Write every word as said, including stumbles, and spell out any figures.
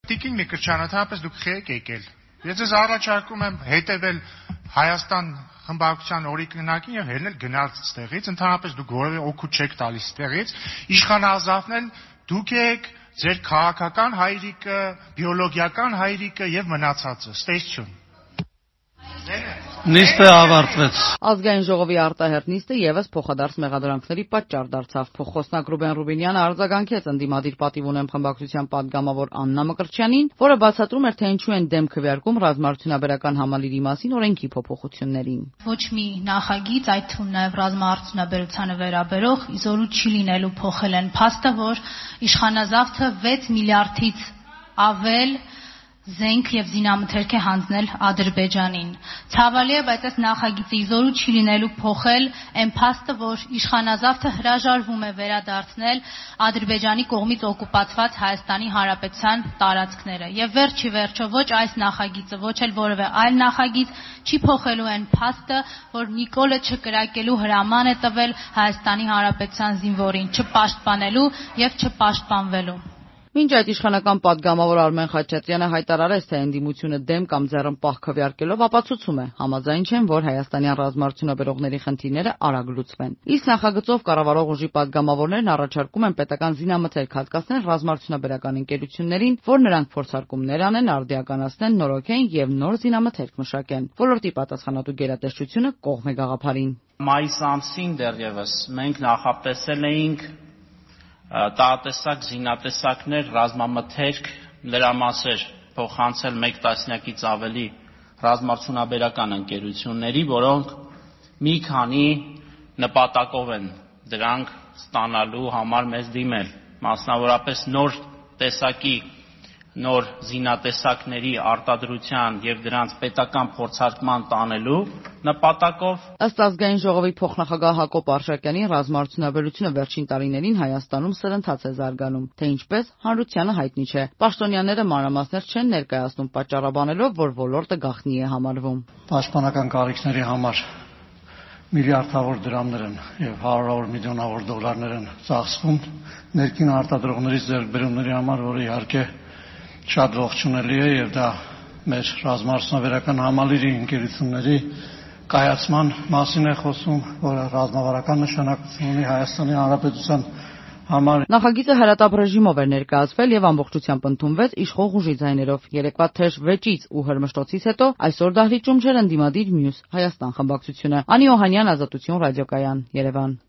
Տիկին Միկրչյան, ընդհանրապես դուք խեք եկել։ Ես ձեզ առաջարկում եմ հետևել Հայաստան խմբակցության օրինակին եւ հելնել գնալ ստեղից, ընդհանրապես դուք որևէ օգուտ չեք տալիս ստեղից, իշխանազավնել դուք եք, ձեր քաղաքական հայրիկը, բիոլոգիական հայրիկը եւ մնացածը, ստեյցիոն։ Նիստը ավարտվեց։ Ազգային ժողովի արտահերթ նիստը եւս փոխադարձ մեղադրանքների պատճառ դարձավ։ Փոխխոսնակ Ռուբեն Ռուբինյանը արձագանքեց ընդդիմադիր պատիվ ունեմ խմբակցության падգամավոր Աննա Մկրտչյանին, որը բացատրում էր, թե ինչու են դեմ քվեարկում ռազմաարդյունաբերական համալիրի մասին օրենքի փոփոխություններին։ Ոչ մի նախագիծ, այդ թվում նաեւ ռազմաարդյունաբերությանը վերաբերող իզորու չի լինելու փոխել են փաստը, որ իշխանազավթը վեց միլիարդից ավել զենք եւ զինամթերք է հանձնել Ադրբեջանին։ Ցավալի է, բայց այս նախագիծը իզորու չի լինելու փոխել այն փաստը, որ իշխանազավթը հրաժարվում է վերադարձնել Ադրբեջանի կողմից օկուպացված Հայաստանի Հանրապետության տարածքները։ Եվ վերջի վերջո ոչ այս նախագիծը, ոչ էլ որևէ այլ նախագիծ չի փոխելու այն փաստը, որ Նիկոլը չկրակելու հրաման է տվել Հայաստանի Հանրապետության զինվորին, չպաշտպանելու եւ չպաշտպանվելու։ Մինչ այդ իշխանական падգամավոր Արմեն Խաչատրյանը հայտարարեց, թե ընդդիմությունը դեմ կամ ձեռնպահ քվեարկելով ապացուցում է, համաձայն չեն, որ հայաստանյան ռազմաարդյունաբերողների խնդիրները արագ լուծվեն։ Իսկ նախագծով կառավարող ուժի падգամավորներն առաջարկում են պետական զինամթերք հատկացնել ռազմաարդյունաբերական ընկերություններին, որ նրանք փորձարկումներ անեն, արդիականացնեն, նորոգեն եւ նոր զինամթերք մշակեն։ Ոլորտի պատասխանատու գերատեսչությունը կողմ է գաղափարին։ Մայիս ամսին դեռևս մենք նախատեսել էինք տարատեսակ զինատեսակներ, ռազմամթերք, լրամասեր փոխանցել մեկ տասնյակից ավելի ռազմաարդյունաբերական ընկերությունների, որոնք մի քանի նպատակով են դրանք ստանալու համար մեզ դիմել, մասնավորապես նոր տեսակի նոր զինատեսակների արտադրության եւ դրանց պետական փորձարկման տանելու նպատակով։ Ըստ ազգային ժողովի փոխնախագահ Հակոբ Արշակյանի, ռազմաարդյունաբերությունը վերջին տարիներին Հայաստանում սրընթաց է զարգանում, թե ինչպես հանրությանը հայտնի չէ։ Պաշտոնյաները մանրամասներ չեն ներկայացնում, պատճառաբանելով, որ ոլորտը գաղտնի է համարվում։ Պաշտպանական կարիքների համար միլիարդավոր դրամներ են եւ հարյուրավոր միլիոնավոր դոլարներ են ծախսվում ներքին արտադրողներից ձեռքբերումների համար, որը իհարկե շատ ողջունելի է եւ դա մեր ռազմաարդյունաբերական համալիրի ընկերությունների կայացման մասին է խոսում, որը ռազմավարական նշանակություն ունի Հայաստանի Հանրապետության համար։ Նախագիծը հրատապ ռեժիմով էր ներկայացվել եւ ամբողջությամբ ընդունվեց իշխող ուժի ձայներով։ Երեկվա թեժ վեճից ու հրմշտոցից հետո այսօր դահլիճում ջեր ընդդիմադիր մյուս Հայաստան խմբակցությունը։ Անի Օհանյան, Ազատություն ռադիոկայան, Երևան։